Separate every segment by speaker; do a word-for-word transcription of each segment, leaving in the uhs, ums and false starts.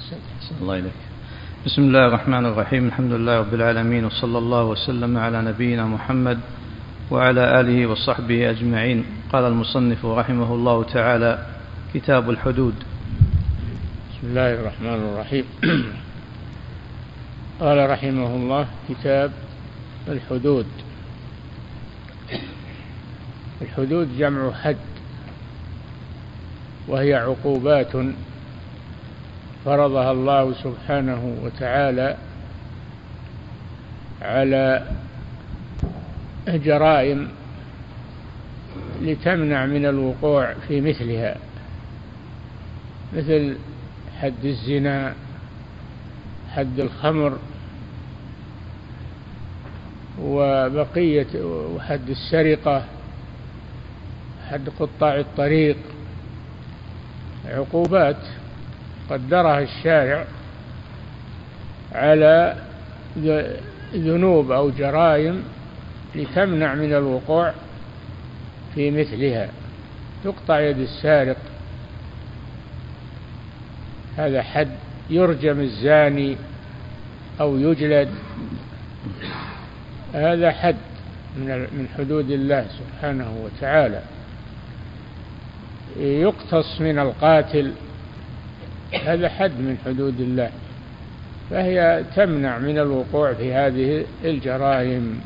Speaker 1: الله إليك. بسم الله الرحمن الرحيم. الحمد لله رب العالمين، وصلى الله وسلم على نبينا محمد وعلى آله وصحبه أجمعين. قال المصنف رحمه الله تعالى: كتاب الحدود.
Speaker 2: بسم الله الرحمن الرحيم. قال رحمه الله: كتاب الحدود. الحدود جمع حد، وهي عقوبات فرضها الله سبحانه وتعالى على جرائم لتمنع من الوقوع في مثلها، مثل حد الزنا، حد الخمر، وبقية وحد السرقة، حد قطاع الطريق. عقوبات قدرها الشارع على ذنوب أو جرائم لتمنع من الوقوع في مثلها. تقطع يد السارق، هذا حد، يرجم الزاني أو يجلد، هذا حد من حدود الله سبحانه وتعالى. يقتص من القاتل، هذا حد من حدود الله، فهي تمنع من الوقوع في هذه الجرائم.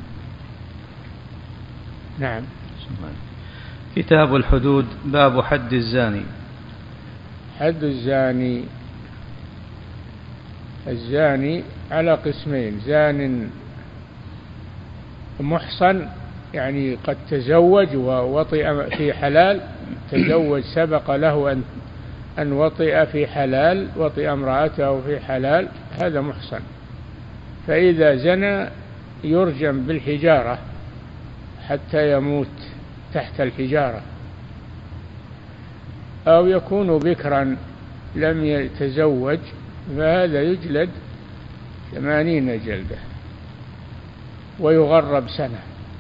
Speaker 2: نعم.
Speaker 1: كتاب الحدود. باب حد الزاني.
Speaker 2: حد الزاني، الزاني على قسمين: زان محصن، يعني قد تزوج ووطئ في حلال، تزوج سبق له أن أن وطئ في حلال، وطئ امرأته في حلال، هذا محصن. فإذا زنى يرجم بالحجارة حتى يموت تحت الحجارة، أو يكون بكرا لم يتزوج، فهذا يجلد ثمانين جلدة ويغرب سنة.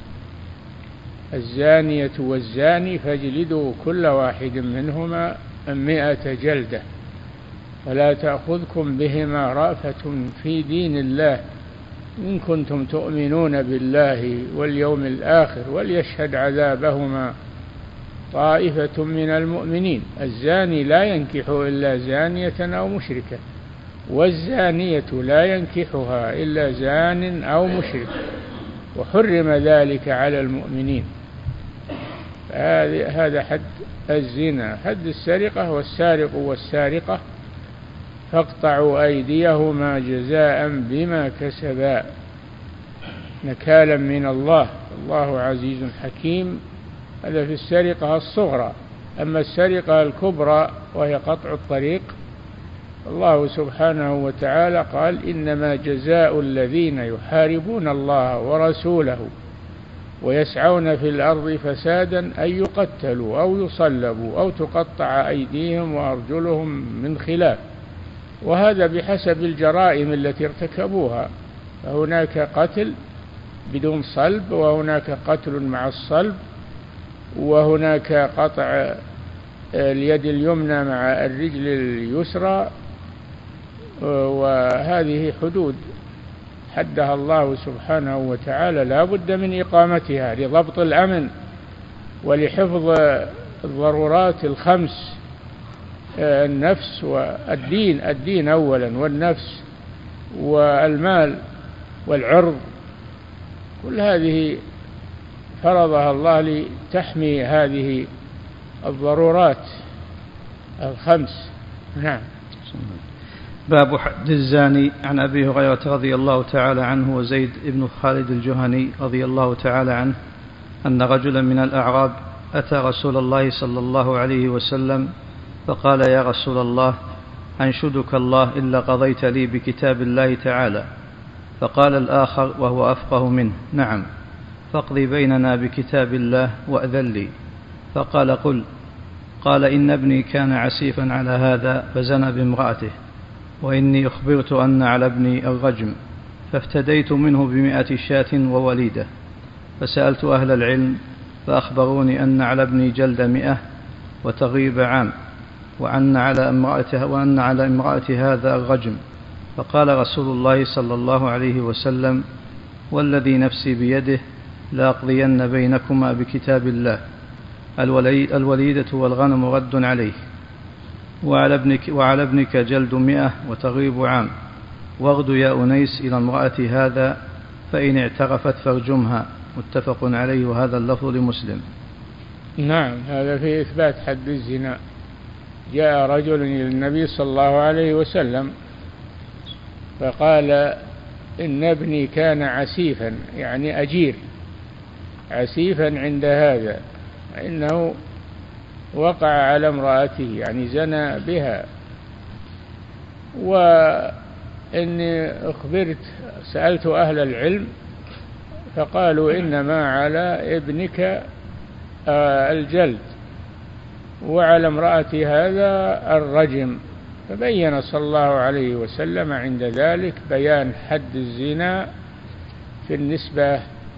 Speaker 2: الزانية والزاني فاجلدوا كل واحد منهما مئة جلدة ولا تأخذكم بهما رأفة في دين الله إن كنتم تؤمنون بالله واليوم الآخر وليشهد عذابهما طائفة من المؤمنين. الزاني لا ينكح إلا زانية أو مشركة، والزانية لا ينكحها إلا زان أو مشرك، وحرم ذلك على المؤمنين. هذا حد الزنا. حد السرقة: والسارق والسارقة فاقطعوا أيديهما جزاء بما كسبا نكالا من الله الله عزيز حكيم. هذا في السرقة الصغرى. أما السرقة الكبرى وهي قطع الطريق، الله سبحانه وتعالى قال: إنما جزاء الذين يحاربون الله ورسوله ويسعون في الأرض فسادا أن يقتلوا أو يصلبوا أو تقطع أيديهم وأرجلهم من خلاف. وهذا بحسب الجرائم التي ارتكبوها، فهناك قتل بدون صلب، وهناك قتل مع الصلب، وهناك قطع اليد اليمنى مع الرجل اليسرى. وهذه حدود حدها الله سبحانه وتعالى، لا بد من إقامتها لضبط الأمن ولحفظ الضرورات الخمس: النفس والدين، الدين أولا، والنفس والمال والعرض. كل هذه فرضها الله لتحمي هذه الضرورات الخمس. نعم.
Speaker 1: باب حد الزاني. عن أبي هريرة رضي الله تعالى عنه وزيد بن خالد الجهني رضي الله تعالى عنه أن رجلا من الأعراب أتى رسول الله صلى الله عليه وسلم فقال: يا رسول الله، أنشدك الله إلا قضيت لي بكتاب الله تعالى. فقال الآخر وهو أفقه منه: نعم، فاقضي بيننا بكتاب الله وأذن لي. فقال: قل. قال: إن ابني كان عسيفا على هذا فزنى بامرأته، وإني أخبرت أن على ابني الرجم، فافتديت منه بمئة شاة ووليدة. فسألت أهل العلم فأخبروني أن على ابني جلد مئة وتغريب عام. وأن على امرأته وأن على امرأة هذا الرجم. فقال رسول الله صلى الله عليه وسلم: والذي نفسي بيده لأقضين بينكما بكتاب الله، الوليدة والغنم رد عليه، وعلى ابنك, وعلى ابنك جلد مئة وتغريب عام، واغد يا أنيس إلى امرأة هذا فإن اعترفت فارجمها. متفق عليه، وهذا اللفظ لمسلم.
Speaker 2: نعم، هذا في إثبات حد الزنا. جاء رجل إلى النبي صلى الله عليه وسلم فقال: إن ابني كان عسيفا، يعني أجير، عسيفا عند هذا، إنه وقع على امرأته، يعني زنى بها. وإني أخبرت سألت أهل العلم فقالوا: إنما على ابنك الجلد وعلى امرأة هذا الرجم. فبين صلى الله عليه وسلم عند ذلك بيان حد الزنا في النسبة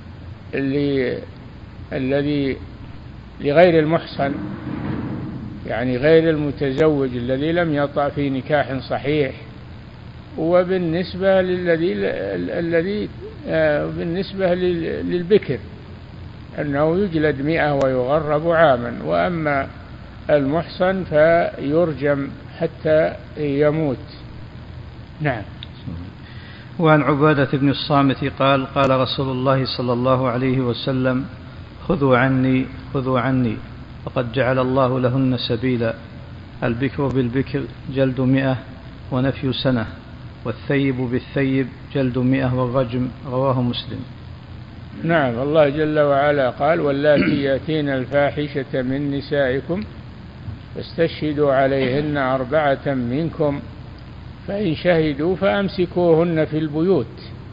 Speaker 2: الذي لغير المحصن، يعني غير المتزوج الذي لم يطأ في نكاح صحيح، وبالنسبة للذي الذي بالنسبة للبكر أنه يجلد مئة ويغرب عاما، وأما المحصن فيرجم حتى يموت. نعم.
Speaker 1: وعن عبادة بن الصامت قال: قال رسول الله صلى الله عليه وسلم: خذوا عني خذوا عني فقد جعل الله لهن سبيلا، البكر بالبكر جلد مئة ونفي سنة، والثيب بالثيب جلد مئة والرجم. رواه مسلم.
Speaker 2: نعم، الله جل وعلا قال: واللاتي يأتين الفاحشة من نسائكم فاستشهدوا عليهن أربعة منكم، فإن شهدوا فأمسكوهن في البيوت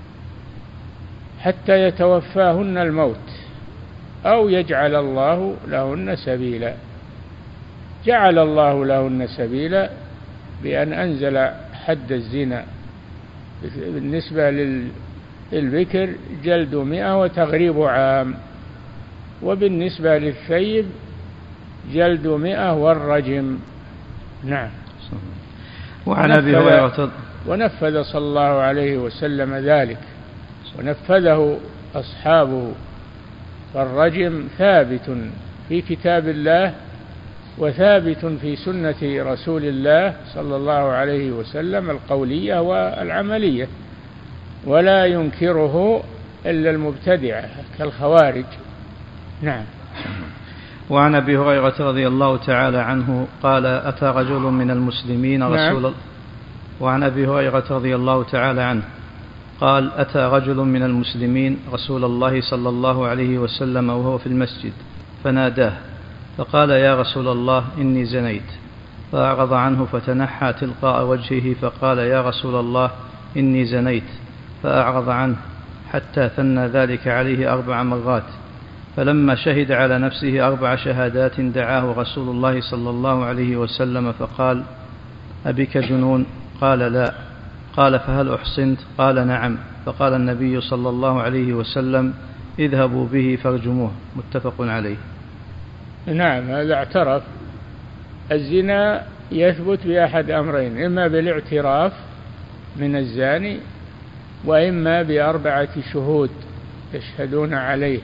Speaker 2: حتى يتوفاهن الموت أو يجعل الله لهن سبيلا. جعل الله لهن سبيلا بأن أنزل حد الزنا بالنسبة للبكر جلد مئة وتغريب عام، وبالنسبة للثيب جلد مئة والرجم. نعم.
Speaker 1: وعن أبي هريرة
Speaker 2: ونفذ صلى الله عليه وسلم ذلك، ونفذه أصحابه. فالرجم ثابت في كتاب الله وثابت في سنة رسول الله صلى الله عليه وسلم القولية والعملية، ولا ينكره إلا المبتدعة كالخوارج. نعم.
Speaker 1: وعن أبي هريرة رضي الله تعالى عنه قال: أتى رجل من المسلمين رسول نعم. وعن أبي هريرة رضي الله تعالى عنه قال: أتى رجل من المسلمين رسول الله صلى الله عليه وسلم وهو في المسجد فناداه فقال: يا رسول الله إني زنيت. فأعرض عنه فتنحى تلقاء وجهه فقال: يا رسول الله إني زنيت. فأعرض عنه حتى ثنى ذلك عليه أربع مرات. فلما شهد على نفسه أربع شهادات دعاه رسول الله صلى الله عليه وسلم فقال: أبك جنون؟ قال: لا. قال: فهل أحصنت؟ قال: نعم. فقال النبي صلى الله عليه وسلم: اذهبوا به فارجموه. متفق عليه.
Speaker 2: نعم، هذا اعترف. الزنا يثبت بأحد أمرين: إما بالاعتراف من الزاني، وإما بأربعة شهود يشهدون عليه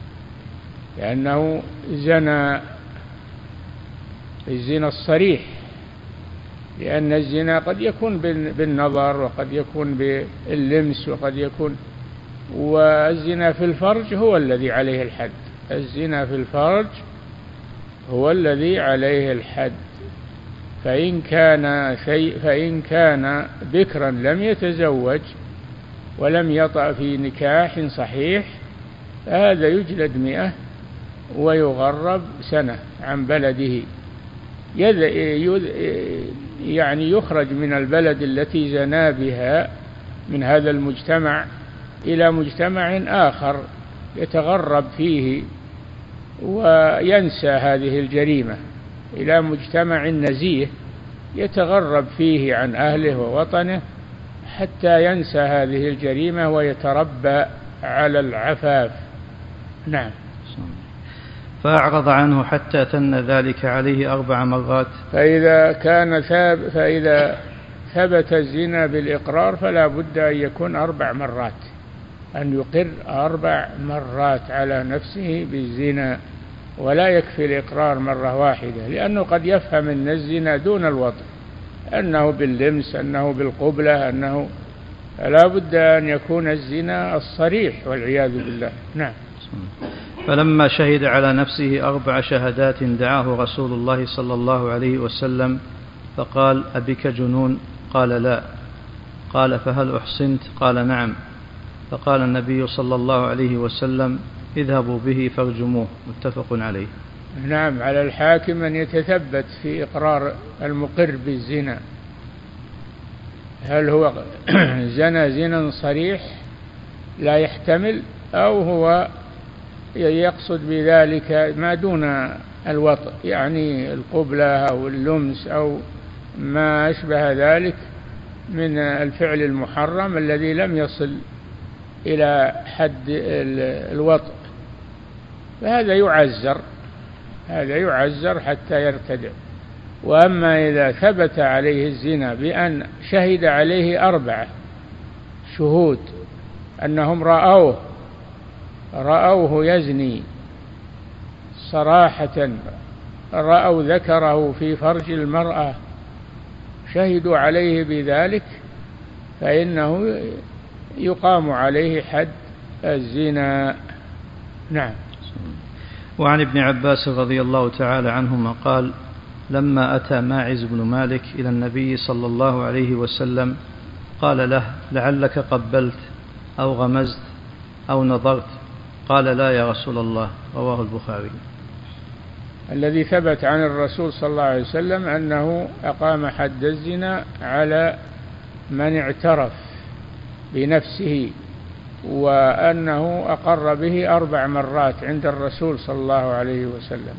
Speaker 2: لأنه زنى الزنا الصريح، لأن الزنا قد يكون بالنظر وقد يكون باللمس وقد يكون، والزنا في الفرج هو الذي عليه الحد. الزنا في الفرج هو الذي عليه الحد. فإن كان فإن كان بكرا لم يتزوج ولم يطأ في نكاح صحيح فهذا يجلد مئة ويغرب سنة عن بلده، يعني يخرج من البلد التي زنا بها من هذا المجتمع إلى مجتمع آخر يتغرب فيه وينسى هذه الجريمة، إلى مجتمع نزيه يتغرب فيه عن أهله ووطنه حتى ينسى هذه الجريمة ويتربى على العفاف. نعم.
Speaker 1: فأعرض عنه حتى تن ذلك عليه أربع مرات.
Speaker 2: فإذا كان ثاب فإذا ثبت الزنا بالإقرار فلا بد أن يكون أربع مرات، أن يقر أربع مرات على نفسه بالزنا، ولا يكفي الإقرار مرة واحدة، لأنه قد يفهم أن الزنا دون الوطء، أنه باللمس، أنه بالقبلة، أنه لا بد أن يكون الزنا الصريح والعياذ بالله. نعم.
Speaker 1: فلما شهد على نفسه أربع شهادات دعاه رسول الله صلى الله عليه وسلم فقال: أبك جنون؟ قال: لا. قال: فهل أحصنت؟ قال: نعم. فقال النبي صلى الله عليه وسلم: اذهبوا به فارجموه. متفق عليه.
Speaker 2: نعم، على الحاكم أن يتثبت في إقرار المقر بالزنا، هل هو زنا زنا صريح لا يحتمل، أو هو يقصد بذلك ما دون الوطء، يعني القبلة أو اللمس أو ما أشبه ذلك من الفعل المحرم الذي لم يصل إلى حد الوطء، فهذا يعزر هذا يعزر حتى يرتدع. وأما إذا ثبت عليه الزنا بأن شهد عليه أربعة شهود أنهم رأوه رأوه يزني صراحة، رأوا ذكره في فرج المرأة، شهدوا عليه بذلك، فإنه يقام عليه حد الزنا. نعم.
Speaker 1: وعن ابن عباس رضي الله تعالى عنهما قال: لما أتى ماعز بن مالك إلى النبي صلى الله عليه وسلم قال له: لعلك قبلت أو غمزت أو نظرت؟ قال: لا يا رسول الله. رواه البخاري.
Speaker 2: الذي ثبت عن الرسول صلى الله عليه وسلم أنه أقام حد الزنا على من اعترف بنفسه، وأنه أقر به أربع مرات عند الرسول صلى الله عليه وسلم.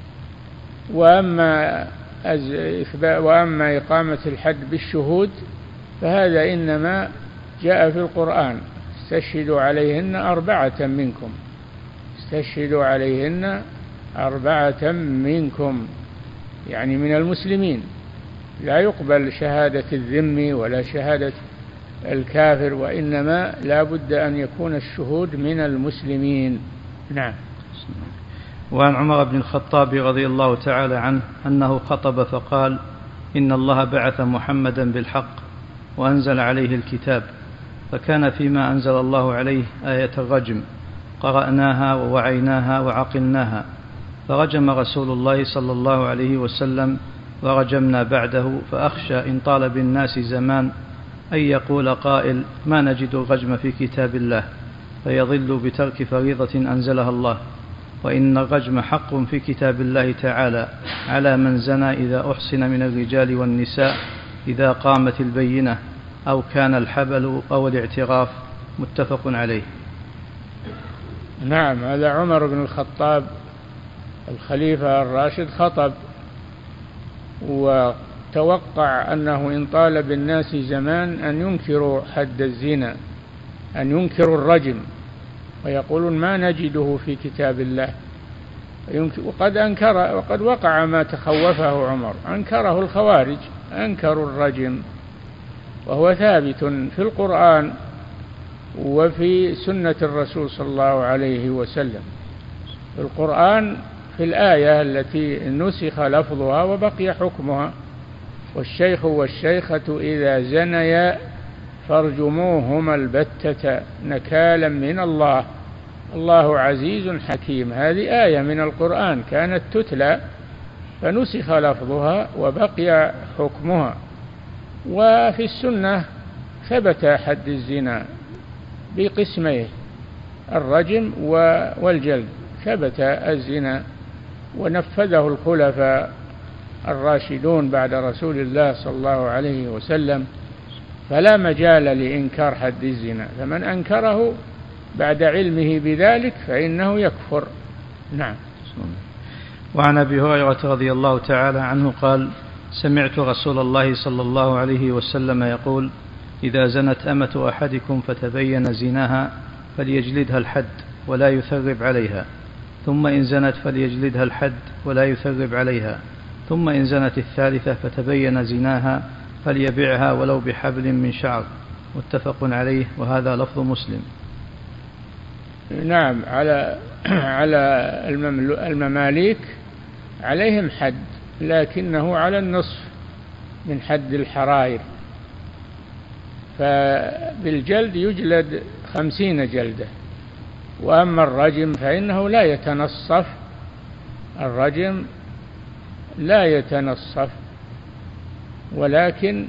Speaker 2: وأما وأما إقامة الحد بالشهود فهذا إنما جاء في القرآن: استشهدوا عليهن أربعة منكم استشهدوا عليهن أربعة منكم، يعني من المسلمين. لا يقبل شهادة الذمي ولا شهادة الكافر، وإنما لا بد أن يكون الشهود من المسلمين. نعم.
Speaker 1: وعن عمر بن الخطاب رضي الله تعالى عنه أنه خطب فقال: إن الله بعث محمدا بالحق وأنزل عليه الكتاب، فكان فيما أنزل الله عليه آية الرجم، قرأناها ووعيناها وعقلناها، فرجم رسول الله صلى الله عليه وسلم ورجمنا بعده، فأخشى إن طال بالناس زمان أن يقول قائل: ما نجد الرجم في كتاب الله، فيضل بترك فريضة أنزلها الله. وإن الرجم حق في كتاب الله تعالى على من زنى إذا أحصن من الرجال والنساء إذا قامت البينة أو كان الحبل أو الاعتراف. متفق عليه.
Speaker 2: نعم. هذا عمر بن الخطاب الخليفة الراشد خطب، وتوقع أنه إن طال بالناس زمان أن ينكروا حد الزنا، أن ينكروا الرجم، ويقولون ما نجده في كتاب الله. وقد أنكر وقد وقع ما تخوفه عمر، أنكره الخوارج، أنكروا الرجم، وهو ثابت في القرآن وفي سنة الرسول صلى الله عليه وسلم. في القرآن في الآية التي نسخ لفظها وبقي حكمها: والشيخ والشيخة إذا زنيا فارجموهما البتة نكالا من الله الله عزيز حكيم. هذه آية من القرآن كانت تتلى فنسخ لفظها وبقي حكمها. وفي السنة ثبت حد الزنا بقسميه: الرجم والجلد. ثبت الزنا ونفذه الخلفاء الراشدون بعد رسول الله صلى الله عليه وسلم، فلا مجال لإنكار حد الزنا، فمن أنكره بعد علمه بذلك فإنه يكفر. نعم.
Speaker 1: وعن أبي هريرة رضي الله تعالى عنه قال: سمعت رسول الله صلى الله عليه وسلم يقول: إذا زنت أمة أحدكم فتبين زناها فليجلدها الحد ولا يثرب عليها. ثم إن زنت فليجلدها الحد ولا يثرب عليها، ثم إن زنت الثالثة فتبين زناها فليبعها ولو بحبل من شعر. متفق عليه، وهذا لفظ مسلم.
Speaker 2: نعم، على على المماليك عليهم حد، لكنه على النصف من حد الحرائر، فبالجلد يجلد خمسين جلدة. وأما الرجم فإنه لا يتنصف، الرجم لا يتنصف، ولكن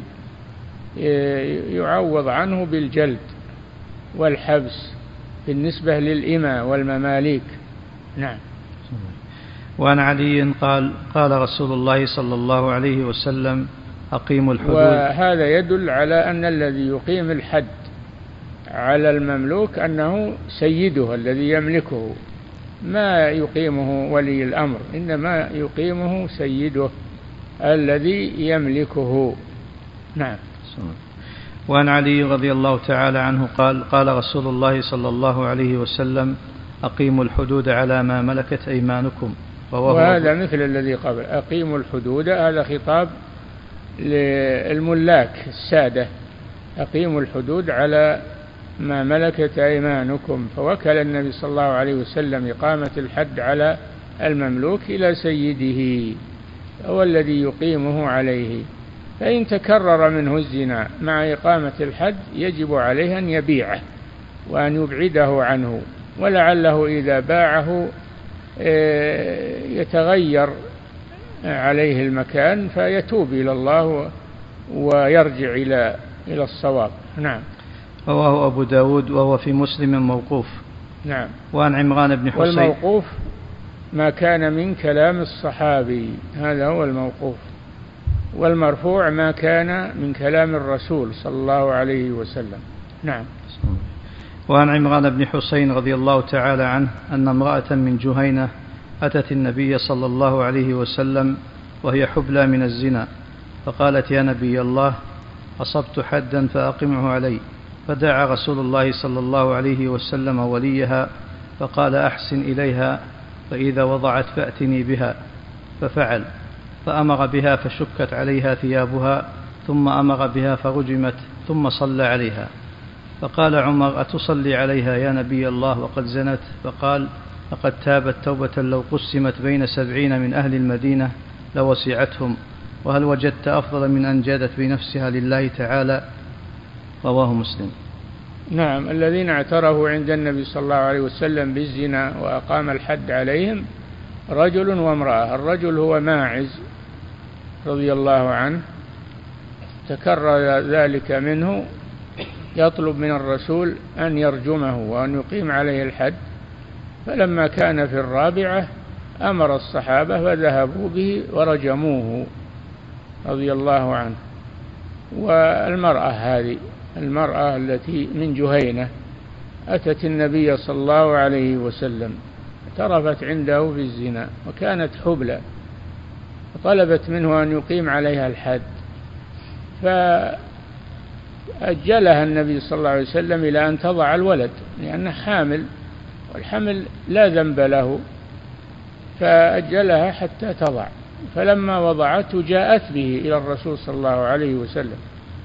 Speaker 2: يعوض عنه بالجلد والحبس بالنسبة للإماء والمماليك. نعم.
Speaker 1: وعن علي قال قال رسول الله صلى الله عليه وسلم أقيموا الحدود.
Speaker 2: وهذا يدل على أن الذي يقيم الحد على المملوك أنه سيده الذي يملكه، ما يقيمه ولي الأمر، إنما يقيمه سيده الذي يملكه. نعم.
Speaker 1: وعن علي رضي الله تعالى عنه قال قال رسول الله صلى الله عليه وسلم أقيموا الحدود على ما ملكت أيمانكم.
Speaker 2: وهذا مثل الذي قبل، أقيموا الحدود، هذا خطاب للملاك السادة، أقيموا الحدود على ما ملكت أيمانكم، فوكل النبي صلى الله عليه وسلم إقامة الحد على المملوك إلى سيده، هو الذي يقيمه عليه. فإن تكرر منه الزنا مع إقامة الحد يجب عليه أن يبيعه وأن يبعده عنه، ولعله إذا باعه يتغير عليه المكان فيتوب إلى الله ويرجع إلى إلى الصواب. نعم.
Speaker 1: رواه أبو داود وهو في مسلم موقوف.
Speaker 2: نعم.
Speaker 1: وعن عمران بن حسين.
Speaker 2: والموقوف ما كان من كلام الصحابي، هذا هو الموقوف، والمرفوع ما كان من كلام الرسول صلى الله عليه وسلم. نعم.
Speaker 1: وعن عمران بن حسين رضي الله تعالى عنه أن امرأة من جهينة أتت النبي صلى الله عليه وسلم وهي حبلى من الزنا، فقالت يا نبي الله أصبت حدا فأقمه علي، فدعا رسول الله صلى الله عليه وسلم وليها فقال أحسن إليها، فإذا وضعت فأتني بها، ففعل، فأمر بها فشكت عليها ثيابها، ثم أمر بها فرجمت، ثم صلى عليها. فقال عمر أتصلي عليها يا نبي الله وقد زنت؟ فقال لقد تابت توبة لو قسمت بين سبعين من أهل المدينة لوسعتهم، وهل وجدت أفضل من أن جادت بنفسها لله تعالى؟ رواه مسلم.
Speaker 2: نعم. الذين اعترفوا عند النبي صلى الله عليه وسلم بالزنا وأقام الحد عليهم رجل وامرأة. الرجل هو ماعز رضي الله عنه، تكرر ذلك منه، يطلب من الرسول أن يرجمه وأن يقيم عليه الحد، فلما كان في الرابعة أمر الصحابة فذهبوا به ورجموه رضي الله عنه. والمرأة هذه المرأة التي من جهينة أتت النبي صلى الله عليه وسلم، اعترفت عنده بالزنا وكانت حبلى، فطلبت منه أن يقيم عليها الحد، فأجلها النبي صلى الله عليه وسلم إلى أن تضع الولد، لأنه حامل والحمل لا ذنب له، فأجلها حتى تضع. فلما وضعته جاءت به إلى الرسول صلى الله عليه وسلم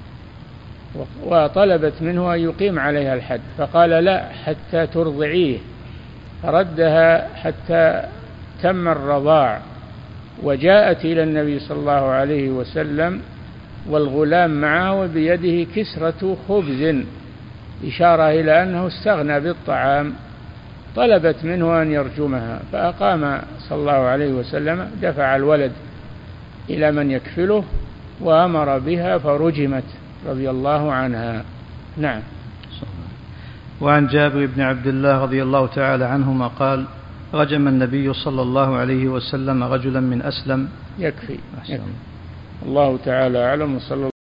Speaker 2: وطلبت منه أن يقيم عليها الحد، فقال لا حتى ترضعيه، فردها حتى تم الرضاع، وجاءت إلى النبي صلى الله عليه وسلم والغلام معه وبيده كسرة خبز، إشارة إلى أنه استغنى بالطعام. طلبت منه أن يرجمها، فأقام صلى الله عليه وسلم، دفع الولد إلى من يكفله وأمر بها فرجمت رضي الله عنها. نعم.
Speaker 1: وعن جابر بن عبد الله رضي الله تعالى عنهما قال رجم النبي صلى الله عليه وسلم رجلا من أسلم.
Speaker 2: يكفي, يكفي. الله تعالى أعلم. وصلى